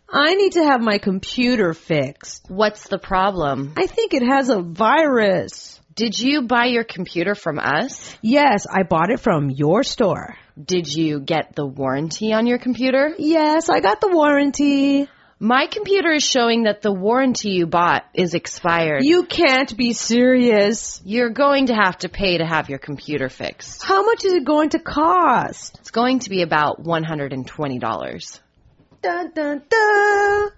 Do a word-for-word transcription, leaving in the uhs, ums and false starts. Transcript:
I need to have my computer fixed. What's the problem? I think it has a virus. Did you buy your computer from us? Yes, I bought it from your store. Did you get the warranty on your computer? Yes, I got the warranty. My computer is showing that the warranty you bought is expired. You can't be serious. You're going to have to pay to have your computer fixed. How much is it going to cost? It's going to be about one hundred twenty dollars. Dun, dun, dun.